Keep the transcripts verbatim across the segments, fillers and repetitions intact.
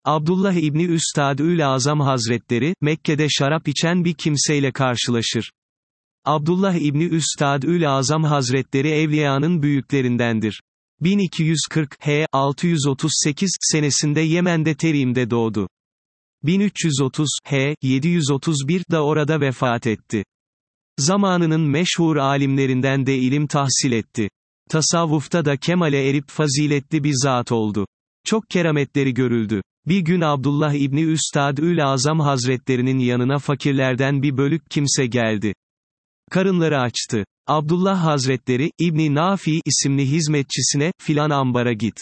Abdullah İbni Üstadül Azam Hazretleri, Mekke'de şarap içen bir kimseyle karşılaşır. Abdullah İbni Üstadül Azam Hazretleri evliyanın büyüklerindendir. bin iki yüz kırk H altı yüz otuz sekiz senesinde Yemen'de Terim'de doğdu. bin üç yüz otuz H yedi yüz otuz bir da orada vefat etti. Zamanının meşhur alimlerinden de ilim tahsil etti. Tasavvufta da kemale erip faziletli bir zat oldu. Çok kerametleri görüldü. Bir gün Abdullah İbni Üstadül Azam Hazretlerinin yanına fakirlerden bir bölük kimse geldi. Karınları açtı. Abdullah Hazretleri, İbni Nafi isimli hizmetçisine, filan ambara git.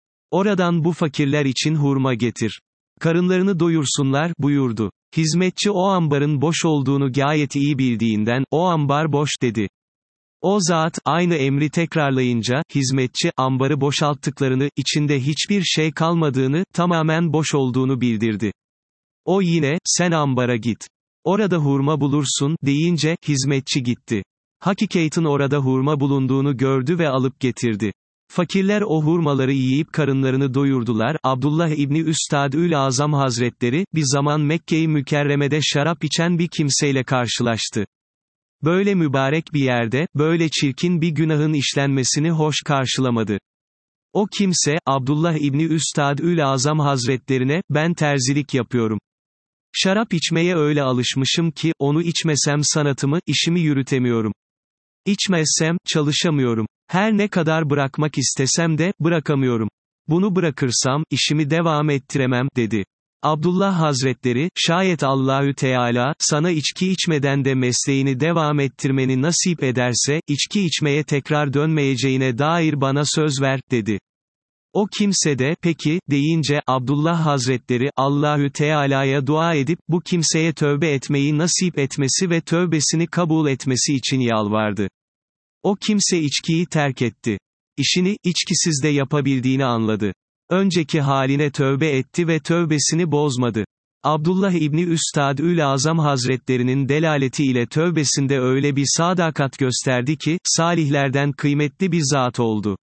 Oradan bu fakirler için hurma getir. Karınlarını doyursunlar, buyurdu. Hizmetçi o ambarın boş olduğunu gayet iyi bildiğinden, o ambar boş dedi. O zat, aynı emri tekrarlayınca, hizmetçi, ambarı boşalttıklarını, içinde hiçbir şey kalmadığını, tamamen boş olduğunu bildirdi. O yine, sen ambara git. Orada hurma bulursun, deyince, hizmetçi gitti. Hakikaten orada hurma bulunduğunu gördü ve alıp getirdi. Fakirler o hurmaları yiyip karınlarını doyurdular. Abdullah İbni Üstadül Azam Hazretleri, bir zaman Mekke-i Mükerreme'de şarap içen bir kimseyle karşılaştı. Böyle mübarek bir yerde, böyle çirkin bir günahın işlenmesini hoş karşılamadı. O kimse, Abdullah İbni Üstadül Azam Hazretlerine, ben terzilik yapıyorum. Şarap içmeye öyle alışmışım ki, onu içmesem sanatımı, işimi yürütemiyorum. İçmezsem, çalışamıyorum. Her ne kadar bırakmak istesem de, bırakamıyorum. Bunu bırakırsam, işimi devam ettiremem, dedi. Abdullah Hazretleri, şayet Allahü Teala, sana içki içmeden de mesleğini devam ettirmeni nasip ederse, içki içmeye tekrar dönmeyeceğine dair bana söz ver, dedi. O kimse de, peki, deyince, Abdullah Hazretleri, Allahü Teala'ya dua edip, bu kimseye tövbe etmeyi nasip etmesi ve tövbesini kabul etmesi için yalvardı. O kimse içkiyi terk etti. İşini, içkisiz de yapabildiğini anladı. Önceki haline tövbe etti ve tövbesini bozmadı. Abdullah İbni Üstadül Azam Hazretlerinin delaleti ile tövbesinde öyle bir sadakat gösterdi ki, salihlerden kıymetli bir zat oldu.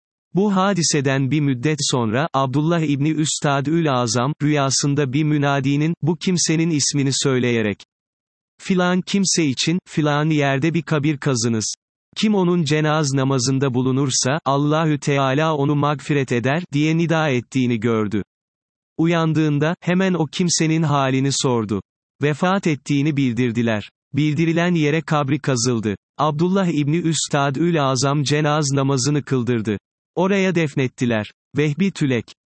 Bu hadiseden bir müddet sonra, Abdullah İbni Üstadül Azam, rüyasında bir münadinin, bu kimsenin ismini söyleyerek, filan kimse için, filan yerde bir kabir kazınız. Kim onun cenaz namazında bulunursa, Allahü Teala onu mağfiret eder, diye nida ettiğini gördü. Uyandığında, hemen o kimsenin halini sordu. Vefat ettiğini bildirdiler. Bildirilen yere kabri kazıldı. Abdullah İbni Üstadül Azam cenaz namazını kıldırdı. Oraya defnettiler. Vehbi Tülek